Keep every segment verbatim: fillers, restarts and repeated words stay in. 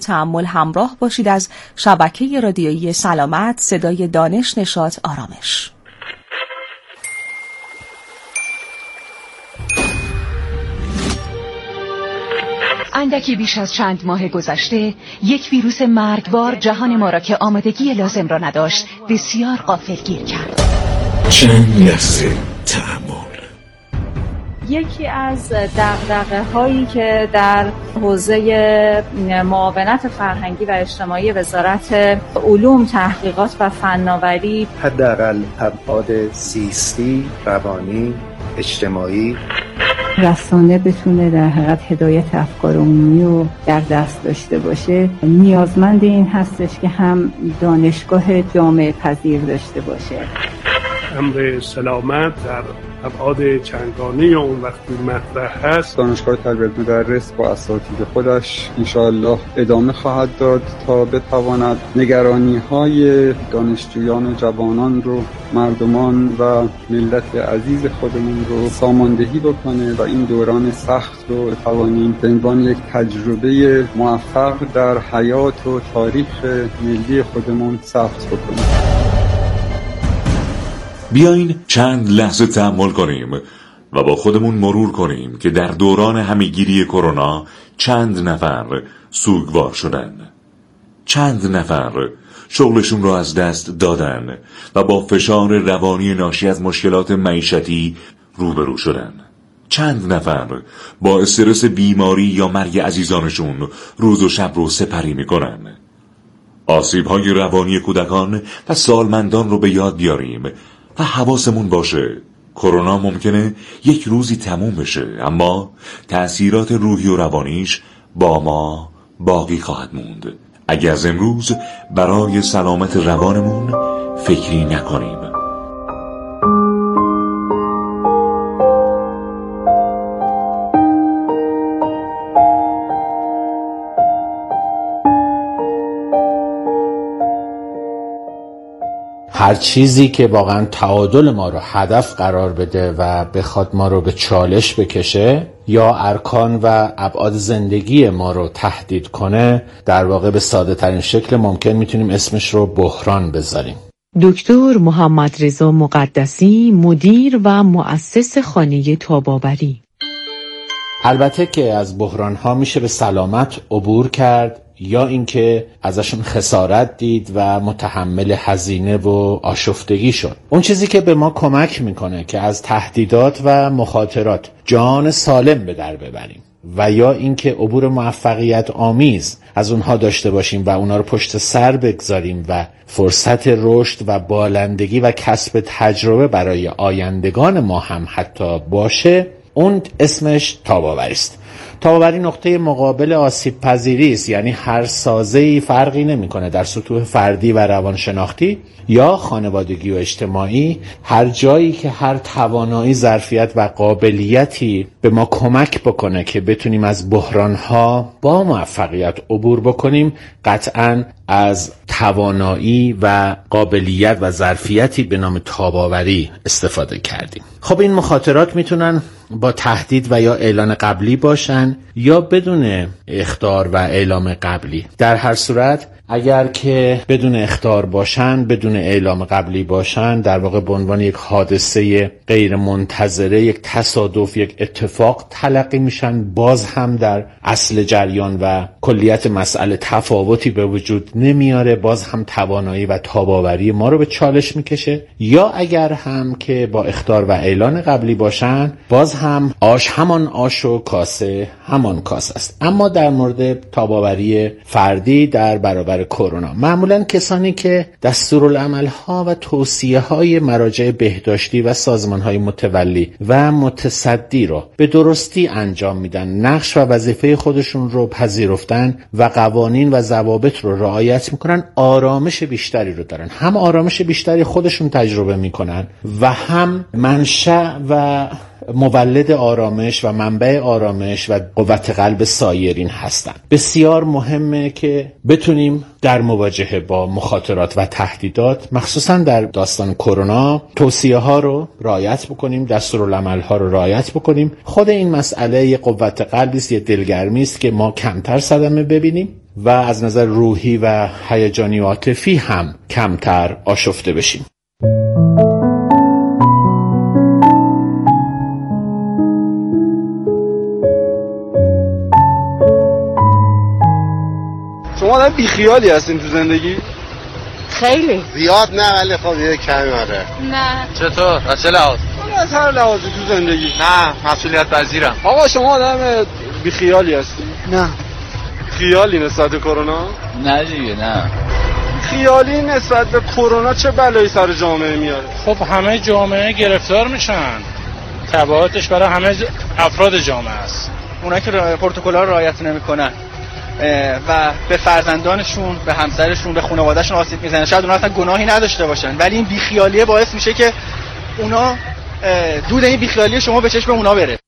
تأمل همراه باشید از شبکه رادیویی سلامت، صدای دانش، نشاط، آرامش. اندکی بیش از چند ماه گذشته یک ویروس مرگبار جهان ما را که آمادگی لازم را نداشت بسیار غافلگیر کرد. چند لحظه تأمل. یکی از دغدغه‌هایی که در حوزه معاونت فرهنگی و اجتماعی وزارت علوم، تحقیقات و فناوری، حداقل ابعاد زیستی، روانی، اجتماعی، رسانه بتونه در حقیقت هدایت افکار عمومی رو در دست داشته باشه، نیازمند این هستش که هم دانشگاه جامعه پذیر داشته باشه. امر سلامت در ابعاد چندگانه اون وقتی مطرح هست، دانشگاه تربیت مدرس با اساتید خودش انشاءالله ادامه خواهد داد تا بتواند نگرانی‌های دانشجویان و جوانان رو، مردمان و ملت عزیز خودمون رو ساماندهی بکنه و این دوران سخت رو بتوانیم به عنوان یک تجربه موفق در حیات و تاریخ ملی خودمون ثبت بکنیم. بیاین چند لحظه تأمل کنیم و با خودمون مرور کنیم که در دوران همه‌گیری کرونا چند نفر سوگوار شدن، چند نفر شغلشون رو از دست دادن و با فشار روانی ناشی از مشکلات معیشتی روبرو شدن، چند نفر با استرس بیماری یا مرگ عزیزانشون روز و شب رو سپری میکنن. آسیب‌های روانی کودکان و سالمندان رو به یاد بیاریم و حواسمون باشه کرونا ممکنه یک روزی تموم بشه، اما تأثیرات روحی و روانیش با ما باقی خواهد موند اگه از امروز برای سلامت روانمون فکری نکنیم. هر چیزی که واقعا تعادل ما رو هدف قرار بده و بخواد ما رو به چالش بکشه یا ارکان و ابعاد زندگی ما رو تهدید کنه، در واقع به ساده ترین شکل ممکن میتونیم اسمش رو بحران بذاریم. دکتر محمد رضا مقدسی، مدیر و مؤسس خانه تاب‌آوری. البته که از بحران‌ها میشه به سلامت عبور کرد یا اینکه ازشون خسارت دید و متحمل هزینه و آشفتگی شد. اون چیزی که به ما کمک میکنه که از تهدیدات و مخاطرات جان سالم به در ببریم و یا اینکه عبور موفقیت آمیز از اونها داشته باشیم و اونها رو پشت سر بگذاریم و فرصت رشد و بالندگی و کسب تجربه برای آیندگان ما هم حتی باشه، اون اسمش تاب‌آوری است. تاب‌آوری نقطه مقابل آسیب پذیری است، یعنی هر سازه‌ای فرقی نمی‌کنه در سطوح فردی و روانشناختی یا خانوادگی و اجتماعی، هر جایی که هر توانایی، ظرفیت و قابلیتی به ما کمک بکنه که بتونیم از بحران‌ها با موفقیت عبور بکنیم، قطعاً از توانایی و قابلیت و ظرفیتی به نام تاب‌آوری استفاده کردیم. خب این مخاطرات میتونن با تهدید و یا اعلان قبلی باشن یا بدون اخطار و اعلام قبلی. در هر صورت اگر که بدون اخطار باشن، بدون اعلام قبلی باشن، در واقع به عنوان یک حادثه غیر منتظره، یک تصادف، یک اتفاق تلقی میشن، باز هم در اصل جریان و کلیت مسئله تفاوتی به وجود نمیاره، باز هم توانایی و تاب‌آوری ما رو به چالش میکشه. یا اگر هم که با اخطار و اعلان قبلی باشن، باز هم آش همان آش و کاسه همان کاسه است. اما در مورد تاب‌آوری فردی در برابر کرونا، معمولا کسانی که دستورالعمل‌ها و توصیه‌های مراجع بهداشتی و سازمان‌های متولی و متصدی رو به درستی انجام میدن، نقش و وظیفه خودشون رو پذیرفتن و قوانین و ضوابط رو رعایت میکنن، آرامش بیشتری رو دارن. هم آرامش بیشتری خودشون تجربه میکنن و هم منشأ و مولد آرامش و منبع آرامش و قوت قلب سایرین هستن. بسیار مهمه که بتونیم در مواجهه با مخاطرات و تهدیدات، مخصوصا در داستان کرونا، توصیه ها رو رعایت بکنیم، دستورالعمل ها رو رعایت بکنیم. خود این مسئله یه قوت قلبی است، یه دلگرمی است که ما کمتر صدمه ببینیم و از نظر روحی و هیجانی و عاطفی هم کمتر آشفته بشیم. شما آدم بیخیالی هستین تو زندگی؟ خیلی زیاد نه ولی خب یه کمی آره. نه. چطور؟ از چه لحاظ؟ از هر لحاظی تو زندگی. نه مسئولیت پذیرم. آقا شما آدم بیخیالی هستین؟ نه. خیالی نسبت به کرونا؟ نه دیگه نه. خیالی نسبت به کرونا چه بلایی سر جامعه میاره؟ خب همه جامعه گرفتار میشن. تبعاتش برای همه افراد جامعه است. اونا که پروتکل‌ها رو رعایت نمی‌کنن و به فرزندانشون، به همسرشون، به خانواده‌شون آسیب میزنن. شاید اونا اصلا گناهی نداشته باشن، ولی این بیخیالیه باعث میشه که اونا دود این بیخیالی شما به چشم اونا بره.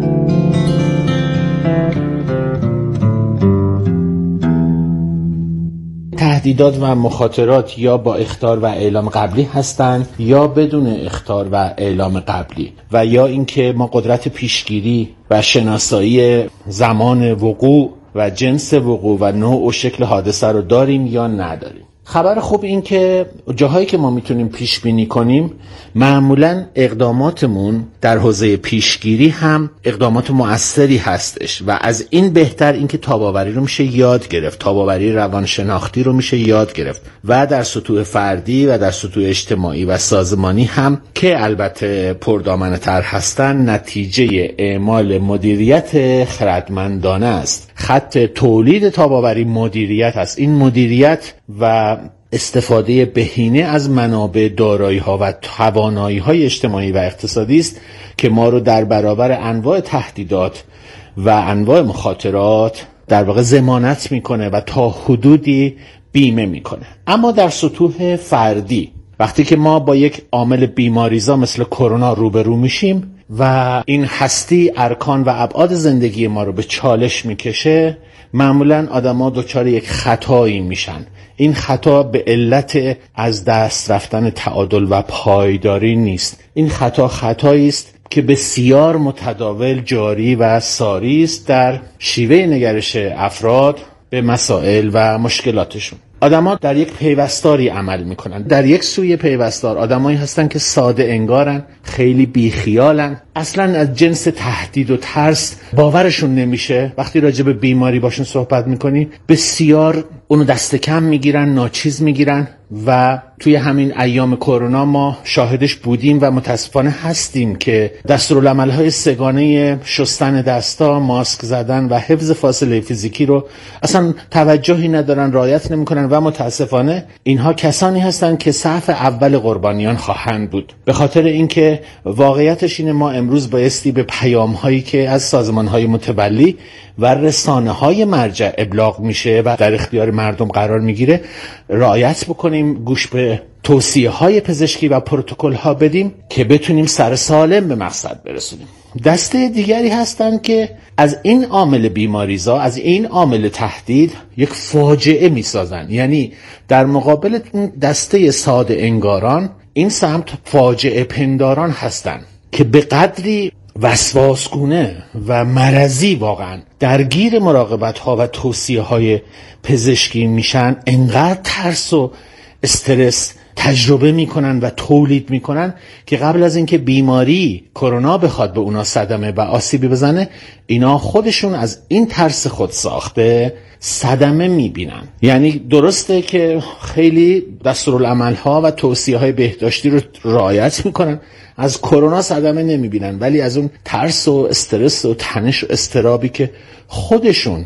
تهدیدات و مخاطرات یا با اخطار و اعلام قبلی هستند یا بدون اخطار و اعلام قبلی، و یا اینکه ما قدرت پیشگیری و شناسایی زمان وقوع و جنس وقوع و نوع و شکل حادثه رو داریم یا نداریم. خبر خوب این که جاهایی که ما میتونیم پیش بینی کنیم معمولاً اقداماتمون در حوزه پیشگیری هم اقدامات مؤثری هستش و از این بهتر این که تاب‌آوری رو میشه یاد گرفت، تاب‌آوری روانشناختی رو میشه یاد گرفت و در سطوح فردی و در سطوح اجتماعی و سازمانی هم که البته پردامنه‌تر هستن نتیجه اعمال مدیریت خردمندانه است. خط تولید تاب‌آوری مدیریت است. این مدیریت و استفاده بهینه از منابع دارایی‌ها و توانایی‌های اجتماعی و اقتصادی است که ما رو در برابر انواع تهدیدات و انواع مخاطرات در واقع ضمانت میکنه و تا حدودی بیمه میکنه. اما در سطوح فردی وقتی که ما با یک عامل بیماریزا مثل کرونا روبرو میشیم و این هستی ارکان و ابعاد زندگی ما رو به چالش میکشه، معمولاً آدم‌ها دچار یک خطایی میشن. این خطا به علت از دست رفتن تعادل و پایداری نیست. این خطا خطایی است که بسیار متداول، جاری و ساری است در شیوه نگرش افراد به مسائل و مشکلاتشون. آدم‌ها در یک پیوستاری عمل میکنن. در یک سوی پیوستار آدمایی هستن که ساده انگارن، خیلی بیخیالن، اصلا از جنس تهدید و ترس باورشون نمیشه. وقتی راجع به بیماری باشون صحبت میکنی بسیار اونو دست کم میگیرن، ناچیز میگیرن و توی همین ایام کرونا ما شاهدش بودیم و متاسفانه هستیم که دستورالعمل‌های سگانه شستن دستا، ماسک زدن و حفظ فاصله فیزیکی رو اصلا توجهی ندارن، رعایت نمی‌کنن و متاسفانه اینها کسانی هستند که صف اول قربانیان خواهند بود. به خاطر اینکه واقعیتش اینه ما امروز بایستی به پیام‌هایی که از سازمان‌های متولی و رسانه‌های مرجع ابلاغ میشه و در اختیار مردم قرار میگیره رعایت بکنیم، گوش به توصیه‌های پزشکی و پروتکل‌ها بدیم که بتونیم سر سالم به مقصد برسونیم. دسته دیگری هستن که از این عامل بیماریزا، از این عامل تهدید یک فاجعه میسازن. یعنی در مقابل این دسته ساده انگاران این سمت فاجعه پنداران هستن که به قدری وسواسگونه و مرضی واقعا درگیر مراقبت ها و توصیه های پزشکی میشن، انقدر ترس و استرس تجربه میکنن و تولید میکنن که قبل از اینکه بیماری کرونا بخواد به اونا صدمه و آسیبی بزنه، اینا خودشون از این ترس خود ساخته صدمه میبینن. یعنی درسته که خیلی دستورالعمل‌ها و توصیه‌های بهداشتی رو رعایت میکنن، از کرونا صدمه نمیبینن، ولی از اون ترس و استرس و تنش و اضطرابی که خودشون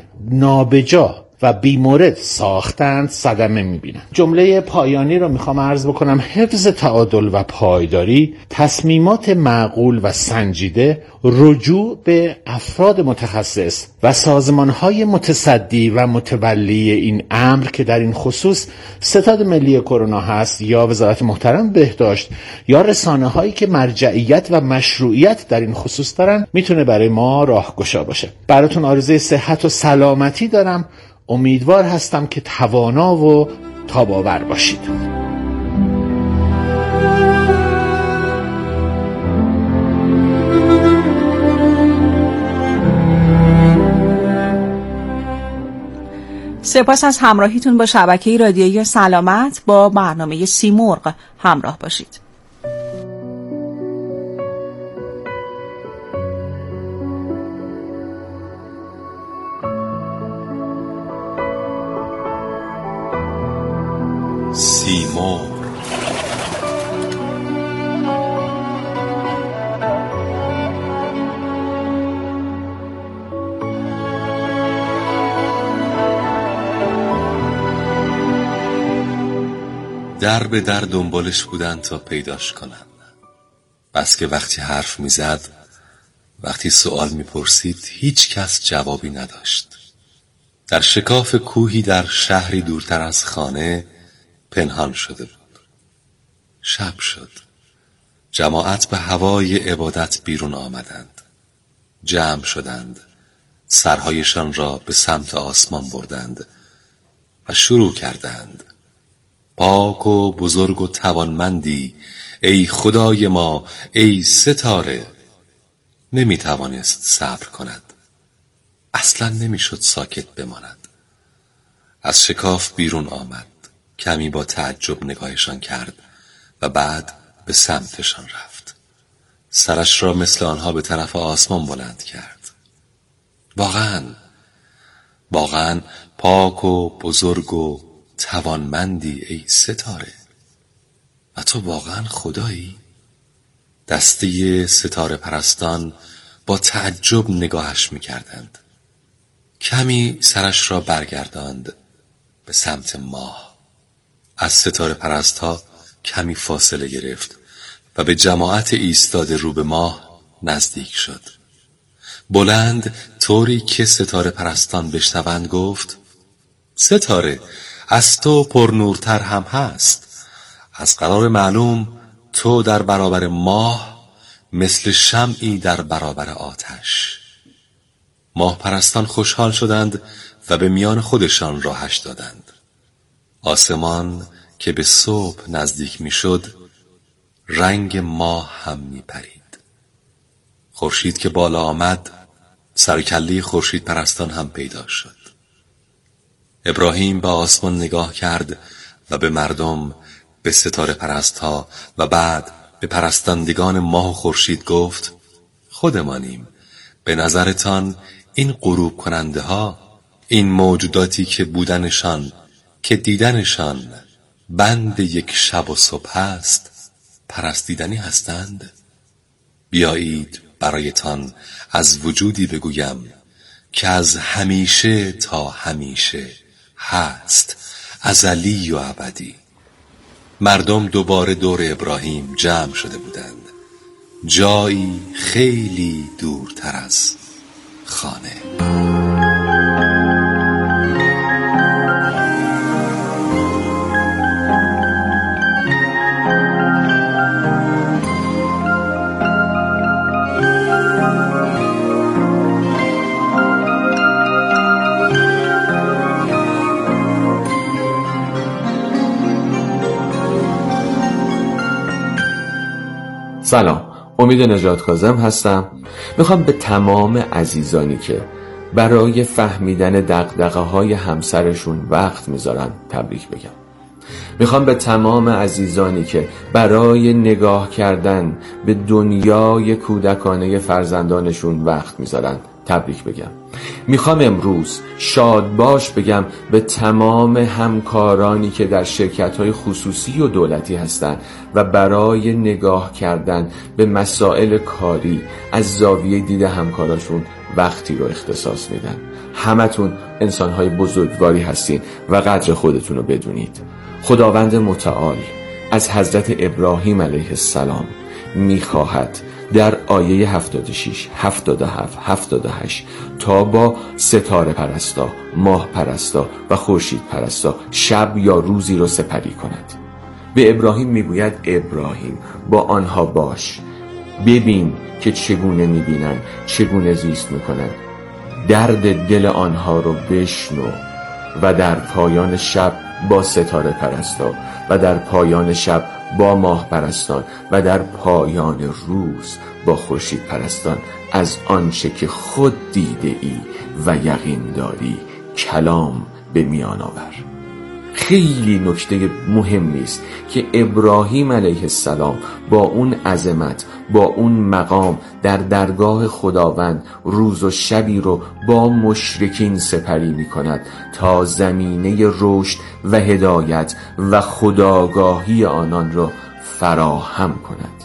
نابجا و بیمورد ساختند صدمه میبینن. جمله پایانی رو میخوام عرض بکنم: حفظ تعادل و پایداری، تصمیمات معقول و سنجیده، رجوع به افراد متخصص و سازمانهای متصدی و متولی این امر که در این خصوص ستاد ملی کرونا هست یا وزارت محترم بهداشت یا رسانه هایی که مرجعیت و مشروعیت در این خصوص دارن، میتونه برای ما راهگشا باشه. براتون آرزوی صحت و سلامتی دارم. امیدوار هستم که توانا و تاب‌آور باشید. سپاس از همراهیتون با شبکه رادیویی سلامت. با برنامه سیمرغ همراه باشید. سیمرغ. در به در دنبالش بودن تا پیداش کنن، بس که وقتی حرف میزد، وقتی سوال میپرسید، هیچ کس جوابی نداشت. در شکاف کوهی در شهری دورتر از خانه پنهان شده بود. شب شد. جماعت به هوای عبادت بیرون آمدند. جمع شدند. سرهایشان را به سمت آسمان بردند و شروع کردند: پاک و بزرگ و توانمندی ای خدای ما، ای ستاره. نمی توانست صبر کند. اصلا نمی شد ساکت بماند. از شکاف بیرون آمد. کمی با تعجب نگاهشان کرد و بعد به سمتشان رفت. سرش را مثل آنها به طرف آسمان بلند کرد. واقعا واقعا پاک و بزرگ و توانمندی ای ستاره. و تو واقعا خدایی؟ دسته ستاره پرستان با تعجب نگاهش می‌کردند. کمی سرش را برگرداند به سمت ماه. از ستاره پرستها کمی فاصله گرفت و به جماعت ایستاده رو به ماه نزدیک شد. بلند طوری که ستاره پرستان بشنوند گفت: ستاره، از تو پرنورتر هم هست. از قرار معلوم تو در برابر ماه مثل شمعی در برابر آتش. ماه پرستان خوشحال شدند و به میان خودشان راهش دادند. آسمان که به صبح نزدیک می شد، رنگ ماه هم می پرید. خورشید که بالا آمد، سرکله خورشید پرستان هم پیدا شد. ابراهیم به آسمان نگاه کرد و به مردم، به ستاره پرستها و بعد به پرستندگان ماه و خورشید گفت: خودمانیم. به نظرتان این غروب کننده ها، این موجوداتی که بودنشان، که دیدنشان بند یک شب و صبح است، پرستیدنی هستند؟ بیایید برایتان از وجودی بگویم که از همیشه تا همیشه هست، ازلی و ابدی. مردم دوباره دور ابراهیم جمع شده بودند، جایی خیلی دورتر از خانه. سلام، امید نجات کاظم هستم. میخوام به تمام عزیزانی که برای فهمیدن دغدغه های همسرشون وقت میذارن تبریک بگم. میخوام به تمام عزیزانی که برای نگاه کردن به دنیای کودکانه فرزندانشون وقت میذارن تبریک بگم. میخوام امروز شاد باش بگم به تمام همکارانی که در شرکت‌های خصوصی و دولتی هستند و برای نگاه کردن به مسائل کاری از زاویه دید همکاراشون وقتی رو اختصاص میدن. همتون انسان‌های بزرگواری هستین و قدر خودتون رو بدونید. خداوند متعال از حضرت ابراهیم علیه السلام میخواهد در آیه هفتاد و شش، هفتاد و هفت، هفتاد و هشت تا با ستاره پرستا، ماه پرستا و خورشید پرستا شب یا روزی رو سپری کند. به ابراهیم میگوید ابراهیم با آنها باش، ببین که چگونه میبینن، چگونه زیست میکنن، درد دل آنها رو بشنو و در پایان شب با ستاره پرستا و در پایان شب با ماه پرستان و در پایان روز با خورشید پرستان از آنچه که خود دیده ای و یقین داری کلام به میان آور. خیلی نکته مهمی است که ابراهیم علیه السلام با اون عظمت، با اون مقام در درگاه خداوند روز و شبی رو با مشرکین سپری می کند تا زمینه رشد و هدایت و خودآگاهی آنان را فراهم کند.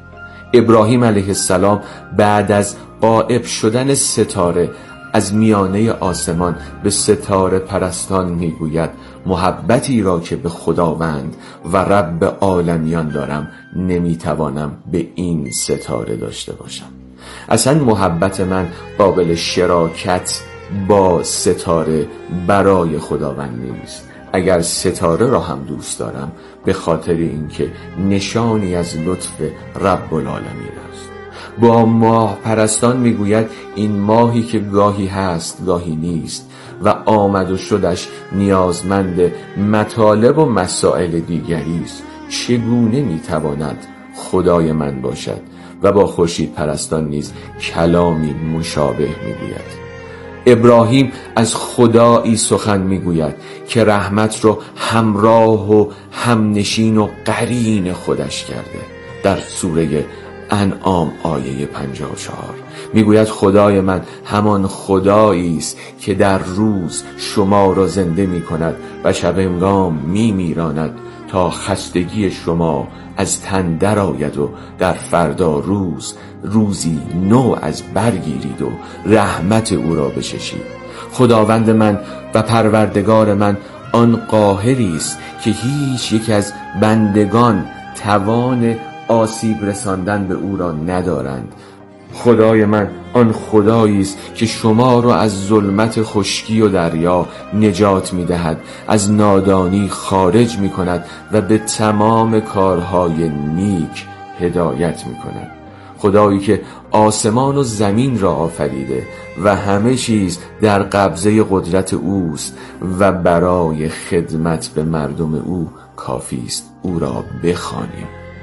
ابراهیم علیه السلام بعد از غائب شدن ستاره از میانه آسمان به ستاره پرستان میگوید محبتی را که به خداوند و رب عالمیان دارم نمیتوانم به این ستاره داشته باشم. اصلا محبت من قابل شراکت با ستاره برای خداوند نیست. اگر ستاره را هم دوست دارم به خاطر اینکه نشانی از لطف رب العالمین است. با ماه پرستان میگوید این ماهی که گاهی هست گاهی نیست و آمد و شدش نیازمند مطالب و مسائل دیگری است، چگونه میتواند خدای من باشد؟ و با خورشید پرستان نیز کلامی مشابه میگوید. ابراهیم از خدایی سخن میگوید که رحمت رو همراه و همنشین و قرین خودش کرده. در سوره انعام آیه پنجاه و چهار میگوید خدای من همان خدایی است که در روز شما را زنده میکند و شب هنگام میمیراند تا خستگی شما از تن درآید و در فردا روز روزی نو از برگیرید و رحمت او را بچشید. خداوند من و پروردگار من آن قاهری است که هیچ یک از بندگان توان آسیب رساندن به او را ندارند. خدای من آن خدایی است که شما را از ظلمت خشکی و دریا نجات می‌دهد، از نادانی خارج می‌کند و به تمام کارهای نیک هدایت می‌کند. خدایی که آسمان و زمین را آفریده و همه چیز در قبضه قدرت اوست و برای خدمت به مردم او کافی است او را بخوانیم.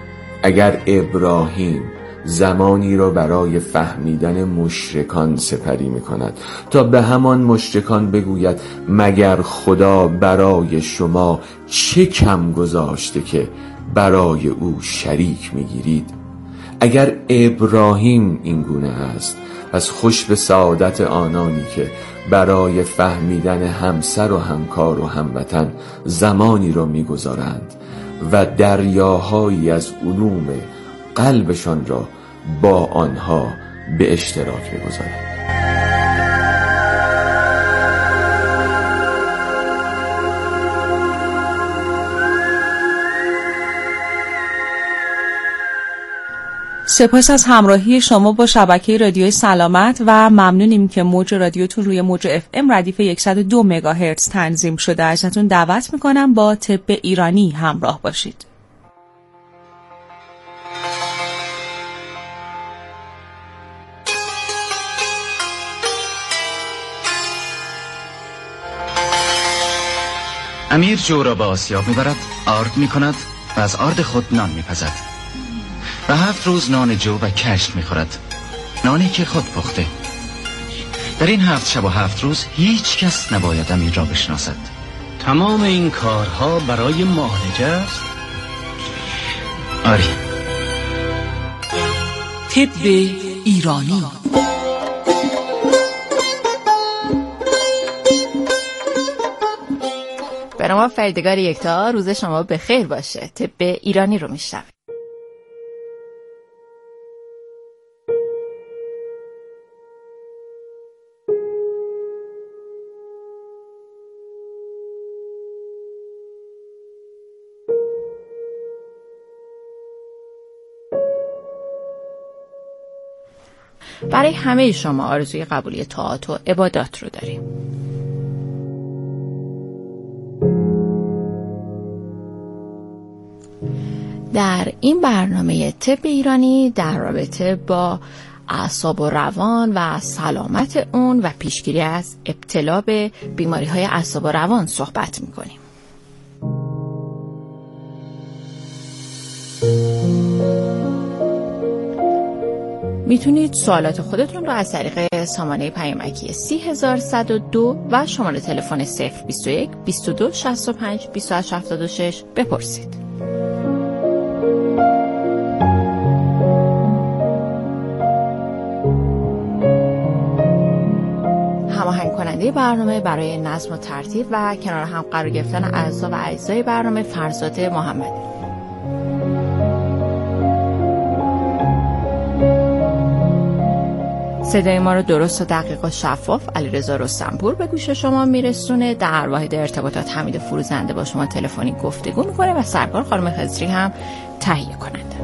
اگر ابراهیم زمانی را برای فهمیدن مشرکان سپری می کند تا به همان مشرکان بگوید مگر خدا برای شما چه کم گذاشته که برای او شریک می گیرید؟ اگر ابراهیم این گونه است، پس خوش به سعادت آنانی که برای فهمیدن همسر و همکار و هموطن زمانی را می گذارند و دریاهایی از علوم قلبشان را با آنها به اشتراک می‌گذارند. سپاس از همراهی شما با شبکه رادیوی سلامت و ممنونیم که موج رادیوتون روی موج اف ام ردیف صد و دو مگاهرتز تنظیم شده. ازتون دعوت میکنم با طب ایرانی همراه باشید. امیر جو را به آسیاب میبرد، آرد میکند و از آرد خود نان میپزد و هفت روز نان جو و کشت میخورد، نانی که خود پخته. در این هفت شب و هفت روز هیچ کس نباید امیر را بشناسد. تمام این کارها برای معالجه است؟ آری. طب ایرانی. به نام فریدگار یکتا، روز شما بخیر باشه. طب ایرانی رو میشنوید. برای همه شما آرزوی قبولی طاعات و عبادات رو داریم. در این برنامه طب ایرانی در رابطه با اعصاب و روان و سلامت اون و پیشگیری از ابتلا به بیماری‌های اعصاب و روان صحبت می‌کنیم. میتونید سوالات خودتون رو از طریق سامانه پیامکی سی هزار صد و دو و شماره تلفن صفر بیست و یک بیست و دو شصت و پنج بیست و هشت هفتاد و شش بپرسید. هماهنگ کننده برنامه برای نظم و ترتیب و کنار هم قرار گرفتن اعضا و اجزای برنامه فرزاد محمدی. صدای ما رو درست و دقیق و شفاف علیرضا رستمپور به گوش شما میرسونه. در واحد ارتباطات حمید فروزنده با شما تلفنی گفتگو میکنه و سرکار خانم خضری هم تهیه کننده.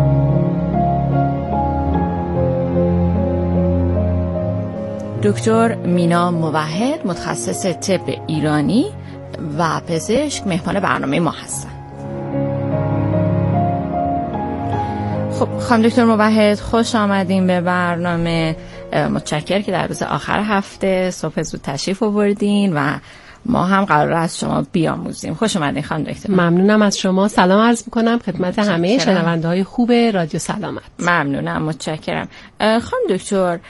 دکتر مینا موحد متخصص طب ایرانی و پزشک مهمان برنامه ما هستن. خب خانم دکتر موحد خوش آمدیم به برنامه. متشکرم که در روز آخر هفته صبح زود تشریف آوردین و ما هم قرار از شما بیاموزیم. خوش اومدین خانم دکتر. ممنونم از شما. سلام عرض میکنم خدمت همه شنونده های خوب رادیو سلامت. ممنونم، متشکرم. خانم دکتر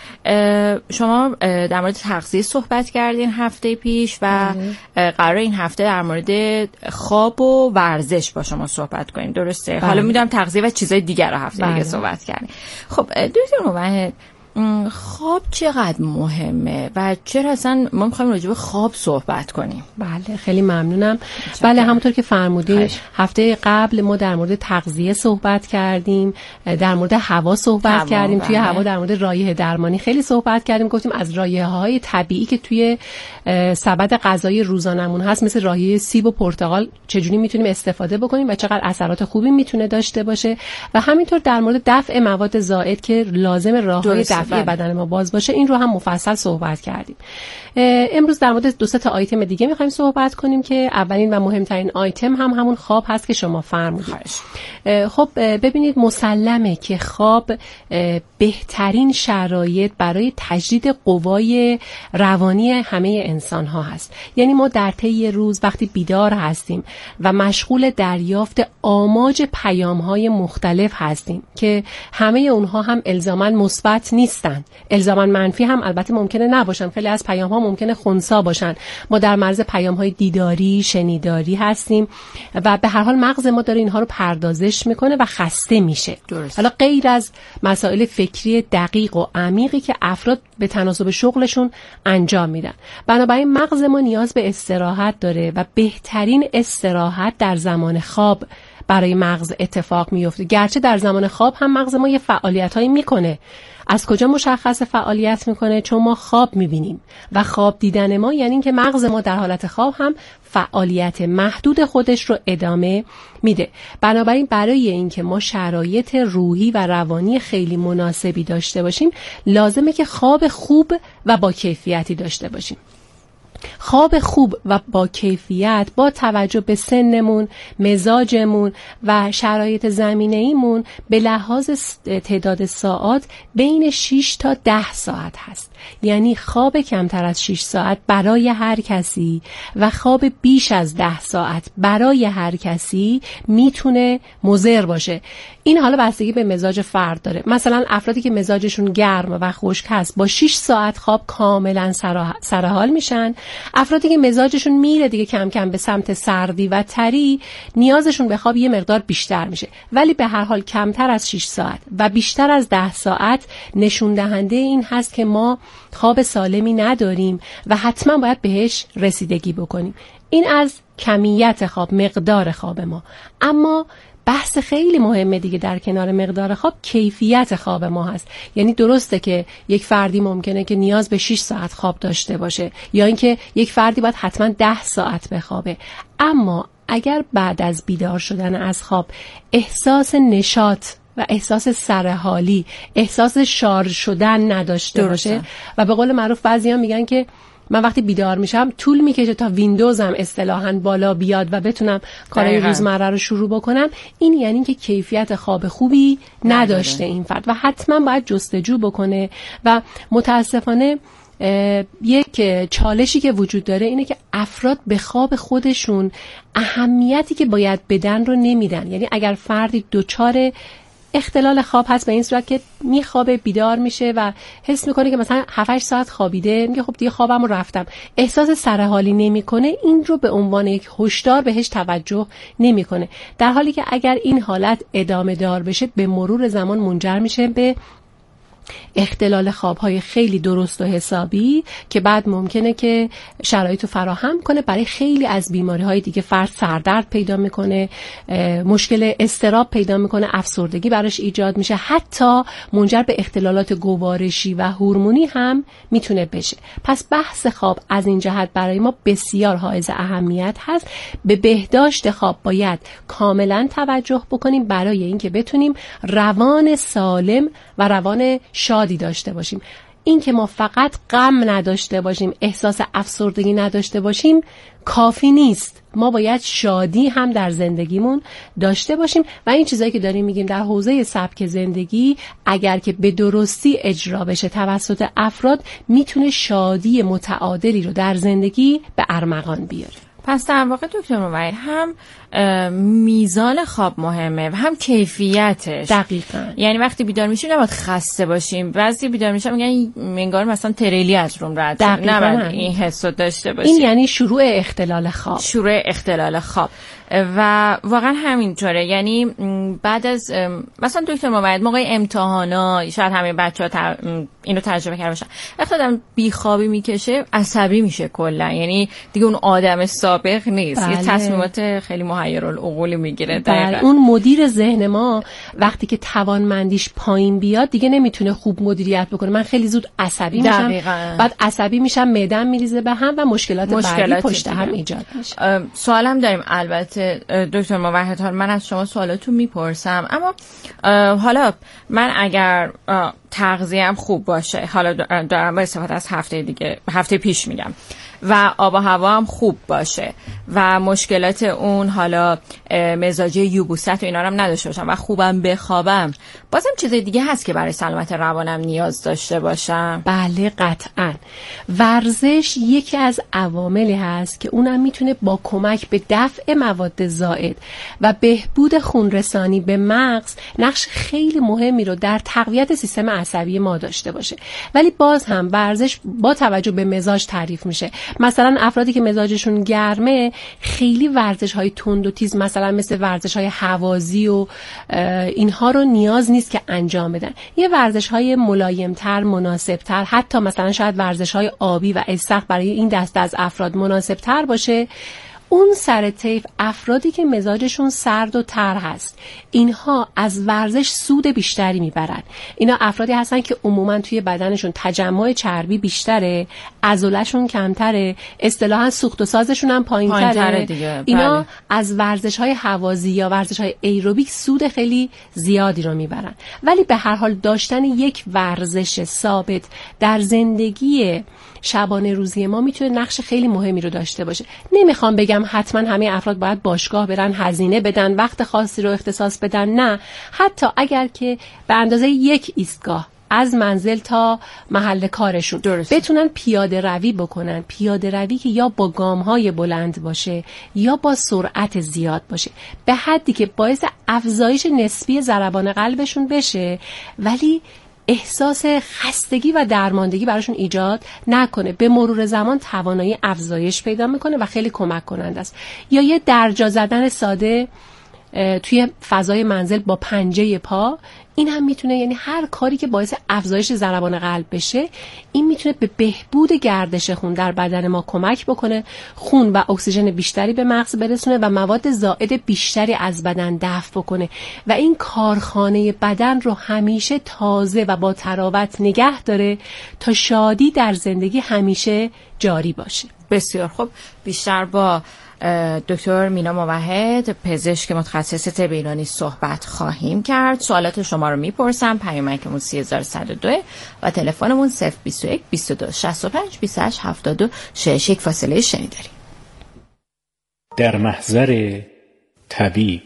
شما در مورد تغذیه صحبت کردین هفته پیش و قرار این هفته در مورد خواب و ورزش با شما صحبت کنیم، درسته؟ بله. حالا میدونم تغذیه و چیزای دیگر رو هفته بله. دیگه صحبت کردیم. خب دکتر موحد، خواب چقدر مهمه و چرا اصلا ما می‌خوایم راجع به خواب صحبت کنیم؟ بله خیلی ممنونم. بله همونطور که فرمودین هفته قبل ما در مورد تغذیه صحبت کردیم، در مورد هوا صحبت هوا کردیم. بله. توی هوا در مورد رایحه درمانی خیلی صحبت کردیم، گفتیم از رایحه‌های طبیعی که توی سبد غذایی روزانمون هست مثل رایحه سیب و پرتقال چجوری میتونیم استفاده بکنیم و چقدر اثرات خوبی میتونه داشته باشه و همینطور در مورد دفع مواد زائد که لازم راه‌های دفعی بدن ما باز باشه این رو هم مفصل صحبت کردیم. امروز در مورد دو سه تا آیتم دیگه می‌خوایم صحبت کنیم که اولین و مهمترین آیتم هم همون خواب هست که شما فرمودید. خب ببینید مسلمه که خواب بهترین شرایط برای تجدید قوای روانی همه انسان ها هست. یعنی ما در طی روز وقتی بیدار هستیم و مشغول دریافت آماج پیام های مختلف هستیم که همه اونها هم الزاماً مثبت نیستن، الزاماً منفی هم البته ممکنه نباشن. خیلی از پیام ها ممکنه خنثی باشن. ما در مرز پیام های دیداری، شنیداری هستیم و به هر حال مغز ما داره اینها رو پردازش میکنه و خسته میشه. حالا غیر از مسائل فکری دقیق و عمیقی که افراد به تناسب شغلشون انجام میدن، بنابراین مغز ما نیاز به استراحت داره و بهترین استراحت در زمان خواب برای مغز اتفاق میفته. گرچه در زمان خواب هم مغز ما یه فعالیتایی میکنه. از کجا مشخص فعالیت میکنه؟ چون ما خواب میبینیم و خواب دیدن ما یعنی این که مغز ما در حالت خواب هم فعالیت محدود خودش رو ادامه میده. بنابراین برای اینکه ما شرایط روحی و روانی خیلی مناسبی داشته باشیم لازمه که خواب خوب و با کیفیتی داشته باشیم. خواب خوب و با کیفیت با توجه به سنمون، مزاجمون و شرایط زمینه‌ایمون به لحاظ تعداد ساعات بین شش تا ده ساعت هست. یعنی خواب کمتر از شش ساعت برای هر کسی و خواب بیش از ده ساعت برای هر کسی میتونه مضر باشه. این حالا بستگی به مزاج فرد داره. مثلا افرادی که مزاجشون گرم و خشک هست با شش ساعت خواب کاملا سرحال میشن. افرادی که مزاجشون میره دیگه کم کم به سمت سردی و تری نیازشون به خواب یه مقدار بیشتر میشه. ولی به هر حال کمتر از شش ساعت و بیشتر از ده ساعت نشون دهنده این هست که ما خواب سالمی نداریم و حتما باید بهش رسیدگی بکنیم. این از کمیت خواب، مقدار خواب ما. اما بحث خیلی مهمه دیگه در کنار مقدار خواب کیفیت خواب ما هست. یعنی درسته که یک فردی ممکنه که نیاز به شش ساعت خواب داشته باشه یا اینکه یک فردی باید حتما ده ساعت بخوابه، اما اگر بعد از بیدار شدن از خواب احساس نشاط و احساس سرحالی، احساس شارژ شدن نداشته درسته. باشه و به قول معروف بعضیا میگن که من وقتی بیدار میشم طول میکشه تا ویندوزم اصطلاحاً بالا بیاد و بتونم کارهای روزمره رو شروع بکنم، این یعنی که کیفیت خواب خوبی نداشته این فرد و حتما باید جستجو بکنه. و متاسفانه یک چالشی که وجود داره اینه که افراد به خواب خودشون اهمیتی که باید بدن رو نمیدن. یعنی اگر فردی دچار اختلال خواب هست به این صورت که میخوابه، بیدار میشه و حس میکنه که مثلا هفت هشت ساعت خوابیده، میگه خب دیگه خوابم رو رفتم، احساس سرحالی نمیکنه. این رو به عنوان یک هشدار بهش توجه نمیکنه، در حالی که اگر این حالت ادامه دار بشه به مرور زمان منجر میشه به اختلال خوابهای خیلی درست و حسابی که بعد ممکنه که شرایط رو فراهم کنه برای خیلی از بیماری‌های دیگه. فرد سردرد پیدا میکنه، مشکل اضطراب پیدا میکنه، افسردگی براش ایجاد میشه، حتی منجر به اختلالات گوارشی و هورمونی هم میتونه بشه. پس بحث خواب از این جهت برای ما بسیار حائز اهمیت هست. به بهداشت خواب باید کاملا توجه بکنیم برای اینکه بتونیم روان سالم و روان شادی داشته باشیم. این که ما فقط غم نداشته باشیم، احساس افسردگی نداشته باشیم کافی نیست. ما باید شادی هم در زندگیمون داشته باشیم و این چیزایی که داریم میگیم در حوزه سبک زندگی اگر که به درستی اجرا بشه توسط افراد میتونه شادی متعادلی رو در زندگی به ارمغان بیاره. پس در واقع دکتر موحد هم میزان خواب مهمه و هم کیفیتش. دقیقاً. یعنی وقتی بیدار میشیم نباید خسته باشیم. بعضی بیدار میشن میگن انگار مثلا تریلی از روم رد شد. نباید این حسو داشته باشیم. این یعنی شروع اختلال خواب. شروع اختلال خواب. و واقعا همینطوره. یعنی بعد از مثلا دکتر موحد موقع امتحانا شاید همه بچه‌ها تر... اینو تجربه کرده باشن، وقتی آدم بیخوابی میکشه عصبی میشه کلا، یعنی دیگه اون آدم سابق نیست. بله. یه تصمیمات خیلی محیرالعقول میگیره. بله. اون مدیر ذهن ما وقتی که توانمندیش پایین بیاد دیگه نمیتونه خوب مدیریت بکنه. من خیلی زود عصبی میشم. دقیقاً. بعد عصبی میشم، معده‌ام میریزه به هم و مشکلات, مشکلات بعدی پشت هم ایجاد میشه. سوالم داریم البته دکتر موحد، من از شما سوالاتو میپرسم، اما حالا من اگر تغذیه‌ام خوب باشه، حالا دارم با استفاده از هفته دیگه هفته پیش میگم، و آب و هوا هم خوب باشه و مشکلات اون حالا مزاجی یبوست و اینا هم نداشته باشم و خوبم بخوابم، بازم چیزای دیگه هست که برای سلامت روانم نیاز داشته باشم؟ بله قطعاً. ورزش یکی از عواملی هست که اونم میتونه با کمک به دفع مواد زائد و بهبود خونرسانی به مغز نقش خیلی مهمی رو در تقویت سیستم عصبی ما داشته باشه. ولی باز هم ورزش با توجه به مزاج تعریف میشه. مثلا افرادی که مزاجشون گرمه خیلی ورزش‌های تند و تیز مثلا مثل ورزش‌های هوازی و اینها رو نیاز نیست که انجام بدن. یه ورزش‌های ملایم‌تر، مناسب‌تر، حتی مثلا شاید ورزش‌های آبی و استخر برای این دسته از افراد مناسب‌تر باشه. اون سر طیف افرادی که مزاجشون سرد و تر هست، اینها از ورزش سود بیشتری میبرن. اینا افرادی هستن که عموما توی بدنشون تجمع چربی بیشتره، عضله‌شون کمتره، اصطلاحاً سوخت و سازشون هم پایین‌تره. پایین اینا بله. از ورزش‌های هوازی یا ورزش‌های ایروبیک سود خیلی زیادی رو میبرن. ولی به هر حال داشتن یک ورزش ثابت در زندگی شبانه روزی ما میتونه نقش خیلی مهمی رو داشته باشه. نمیخوام بگم حتما همه افراد باید باشگاه برن، هزینه بدن، وقت خاصی رو اختصاص بدن، نه. حتی اگر که به اندازه یک ایستگاه از منزل تا محل کارشون درست. بتونن پیاده روی بکنن، پیاده روی که یا با گام‌های بلند باشه یا با سرعت زیاد باشه، به حدی که باعث افزایش نسبی ضربان قلبشون بشه ولی احساس خستگی و درماندگی براشون ایجاد نکنه. به مرور زمان توانایی افزایش پیدا میکنه و خیلی کمک کننده است. یا یه درجا زدن ساده توی فضای منزل با پنجه پا، این هم میتونه، یعنی هر کاری که باعث افزایش ضربان قلب بشه، این میتونه به بهبود گردش خون در بدن ما کمک بکنه، خون و اکسیژن بیشتری به مغز برسونه و مواد زائد بیشتری از بدن دفع بکنه و این کارخانه بدن رو همیشه تازه و با تراوت نگه داره تا شادی در زندگی همیشه جاری باشه. بسیار خوب. بیشتر با دکتر مینا موحد، پزشک متخصص طب ایرانی صحبت خواهیم کرد. سوالات شما رو میپرسم. پیامکمون سه هزار و صد و دو و تلفنمون صفر بیست و یک بیست و دو شصت و پنج بیست و هشت هفتاد و شش. یک فاصله شنیداریم. در محضر طبیب.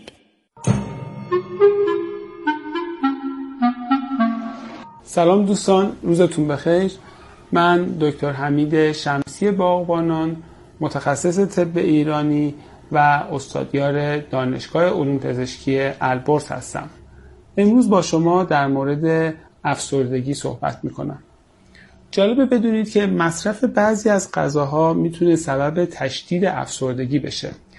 سلام دوستان، روزتون بخیر. من دکتر حمید شمسی باغبانان، متخصص طب ایرانی و استادیار دانشگاه علوم پزشکی البرز هستم. امروز با شما در مورد افسردگی صحبت میکنم. جالبه بدونید که مصرف بعضی از غذاها میتونه سبب تشدید افسردگی بشه.